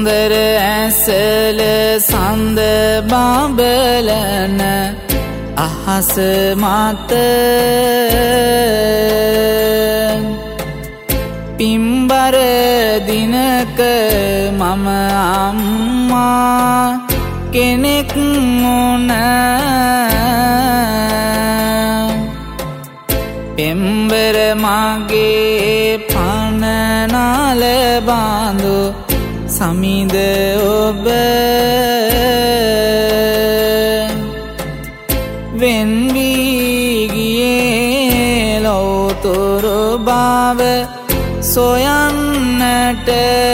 සුන්දර ඇසල සඳ බබලන අහස මත පිම්බර දිනක මම අම්මා කෙනෙක් වුණ පෙම්බර මගේ පන නාල බඳු සමිඳ ඔබ වෙන් වී ගියේ ලෝතුරු බව සොයන්නට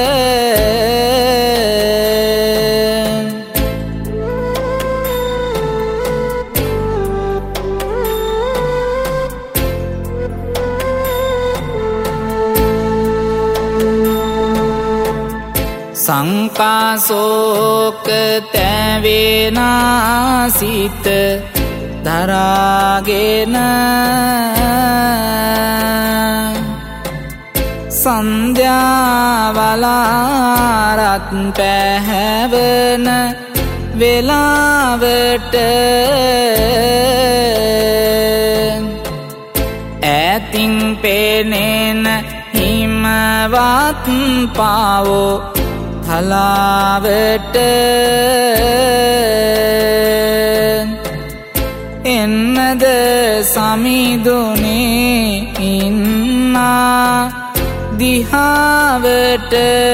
සංකාසෝක තැවෙනා සිත දරාගෙන සන්ධ්‍යාවලාරත් පැහැවන වෙලාවට ඈතින් පෙනෙන හිමවත් පාවෝ හලාවට එන්නද සමිඳුනේ ඉන්නා දිහාවට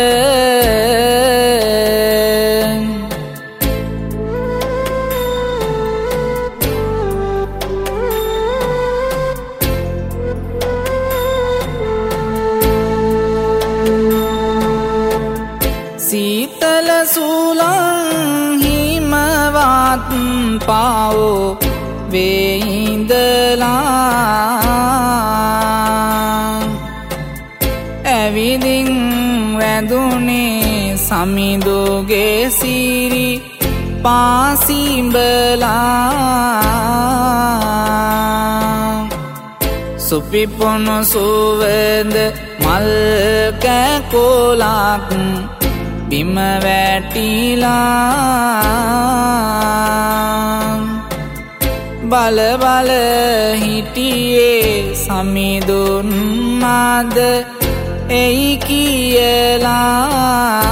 සීතල සුළං හිමවත් පාවෝ වේඉඳලා ඇවිදින් වැදුනේ සමිඳුගේ සිරි පාසිඹලා සුපිපොණු සුවඳ මල් කැකොලක් බිම වැටිලා බල බල හිටියේ සමිඳුන් මද එයි කියලා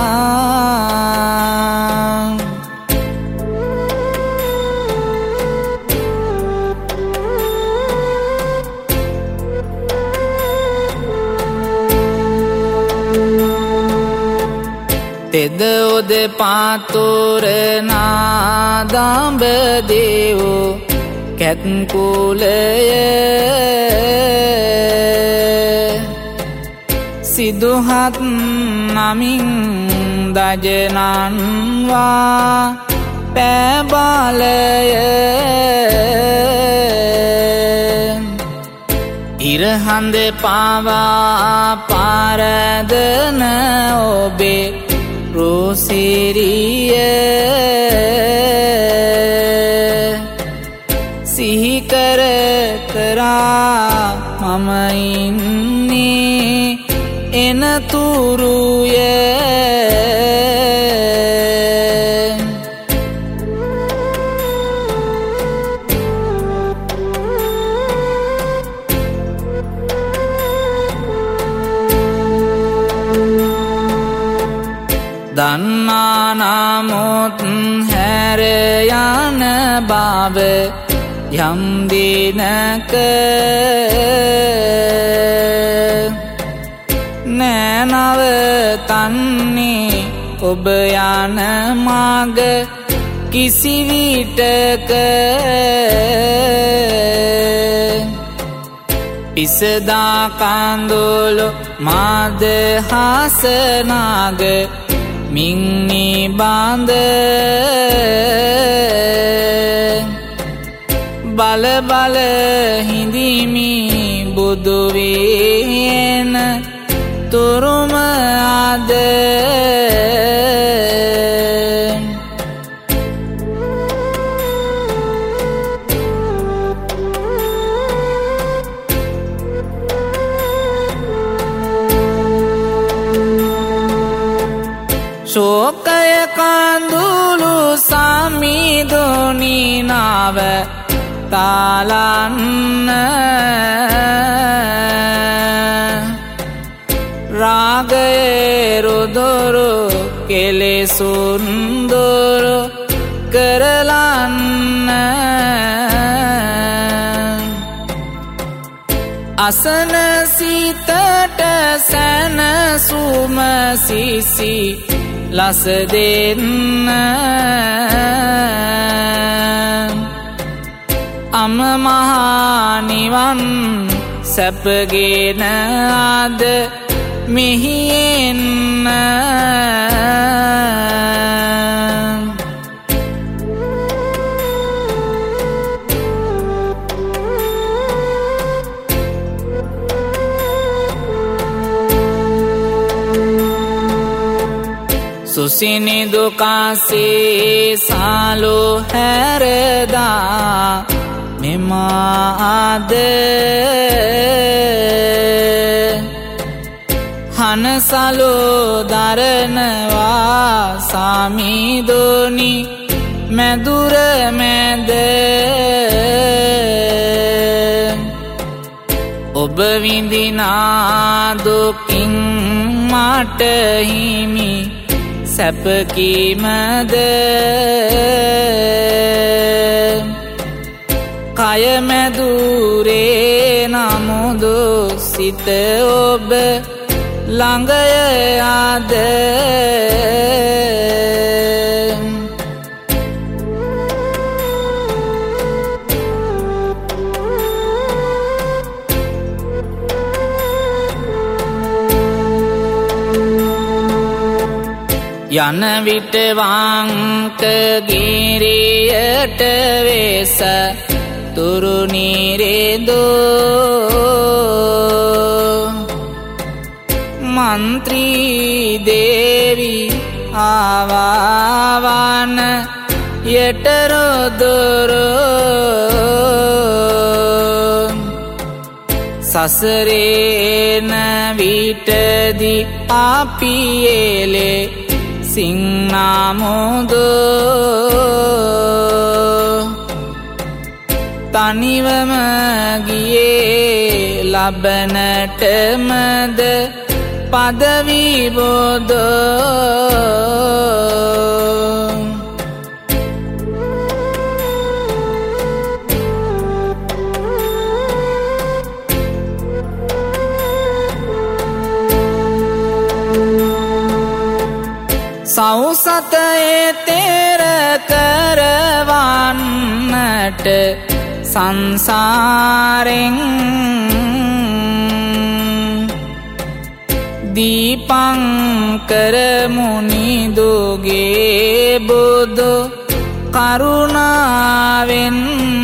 තෙද ඔද පාතොරනා දඹදේවෝ කැත්කුලය සිදුහත් නමින් දජනන්වා පැබලය ඉරහඳ පාවා පාරදන ඔබේ රෝසිරිය සිහිකර කරා මම ඉන්නේ එනතුරුය දන්නා නමුත් හැර යන බව යම් දිනක නවතන්නේ ඔබ යන මග කිසිවිටක පිසදා කඳුළු මද හසනාග මින්නි බඳ බල බල හිඳිමි බුදු වේන තුරුම අද ශෝක සමිඳුනි නාව තාලන්න රාගයේ රුදුරු කෙලෙසුන් දුරු කරලන්න අසන සිතට සැනසුම සිසි ලස දෙන්න අම මහා නිවන් සැපගෙන අද මෙහි එන්න සුසිනිදු කාසේ සාලු හැරදා මෙමාද හනසලු දරනවා සමිඳුනි මැදුර මැද ඔබ විඳිනා දුකින් මට හිමි සැපකීමද කය මැදුරේ නමුදු සිත ඔබ ළඟය ආද යන විට වංක ගිරියට වෙස තුරුනිරෙදෝ මන්ත්‍රී දේවි ආවාවන යටරොදොරෝ සසරේන විටදි අපියලේ සිංනාමුදෝ තනිවම ගියේ ලබනටමද පදවි බොදෝ සෞසතයේ තෙර කරවන්නට සංසාරෙන් දීපංකර මුනිදුගේ බුදු කරුණාවෙන්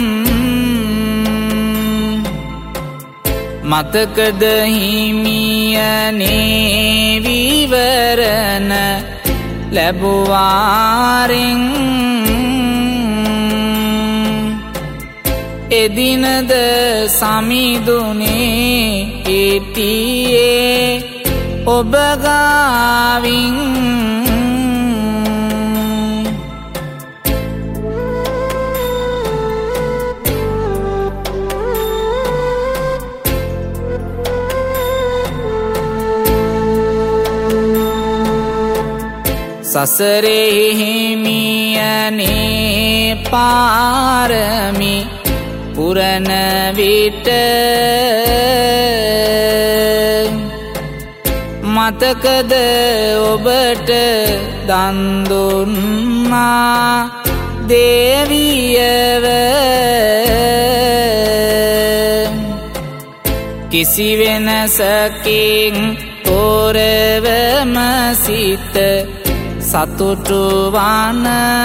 මතකද හිමියනේ විවරණ ලැබුවාරින් එදිනද සමිඳුනේ හිටියේ ඔබ ගාවින් සසරේ හිමියනේ පාරමි පුරන විට මතකද ඔබට දන් දුන්නා දේවියව කිසි වෙනසකින් තොරවම සිත සතුටු වන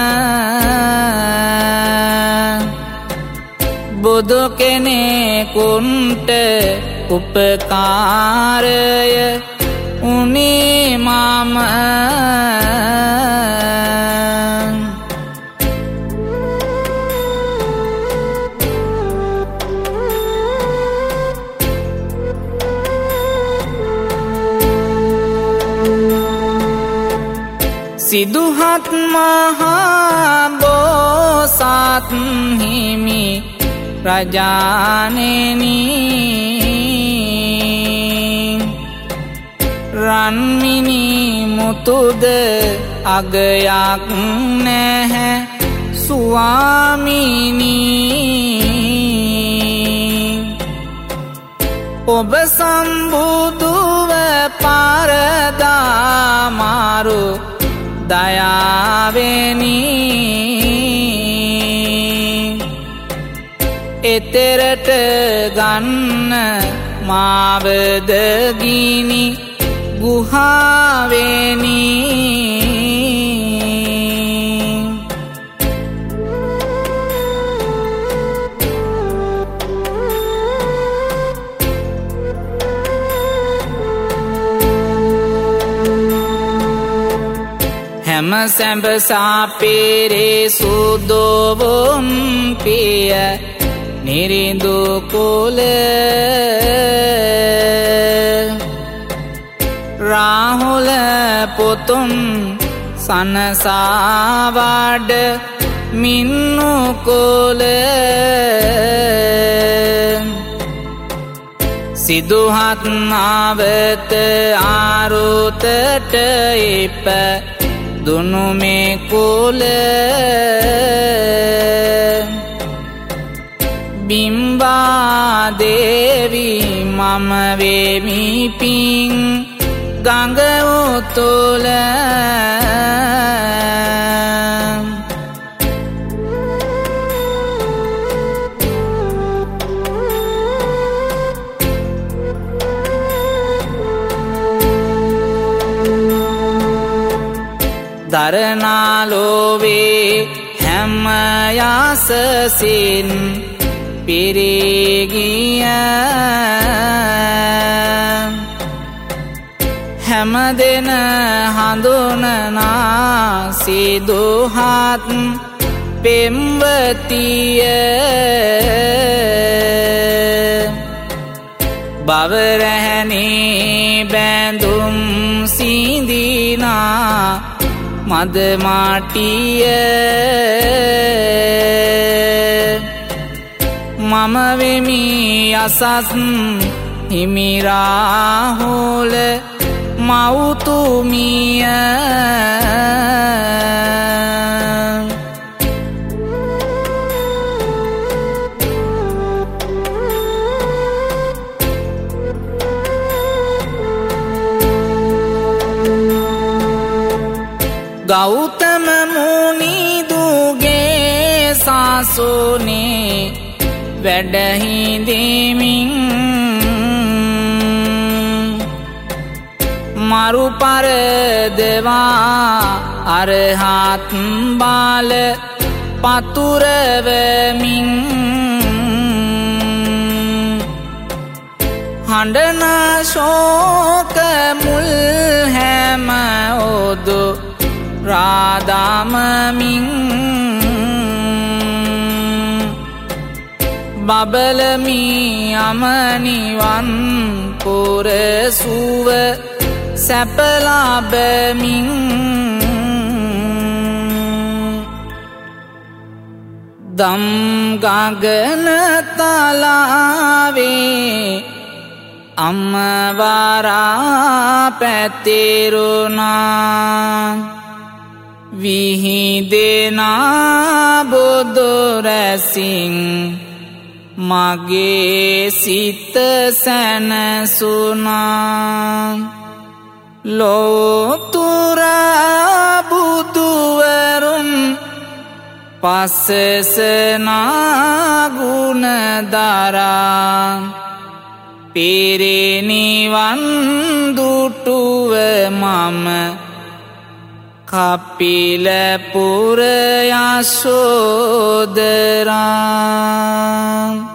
බුදු කෙනෙකුන්ට උපකාරය උනේ මම සිදුහත් මහා බෝසත් පොසත් හිමි රජාණෙනි රන්මිනි මුතුද අගයක් නැහැ ස්වාමිනී ඔබ සම්බුදුව පරදාමාරු දයාවෙනි එතරට ගන්න මාවද ගිනි ගුහාවෙනි හැම සැඹ සාපේරේ සුදෝවොන් පිය නිරිඳු කුල රාහුල පොතුන් සනසාවඩ මින්නු කුල සිදුහත් නාවත ආරුතට ඉප දුනු මේ කුල බිම්බා දේවි මම වෙමි පිං ගඟ උතුල දරනාලෝවේ හැම යසසින් පිරිගිය හැම දෙන හඳුනනා සිදුහත් පෙම්වතිය බවරැහැනේ බැඳුම් සිඳිනා මද මාටිය මම වෙමි අසස් හිමි රාහුල මෞතුමිය ගෞතම මුනිදුගේ සාසුනේ වැඩහිඳිමින් මරු පරදවා අරහත් බාල පතුරවමින් හඬන ශෝක මුල් හැම ඔදු රාදාමමින් බබලමි අමනිවන් පුරසුව සැපලාබමින් දම් ගගන තලාවේ අම්මවරා පැතිරුණා විහිදෙනා බුදුරැසින් මගේ සිත සැනසුනා ලෝතුරා බුදුවරුන් පස්සසනා ගුණ දරා පිරිනිවන් දුටුව මම කපිලපුර යශෝදරා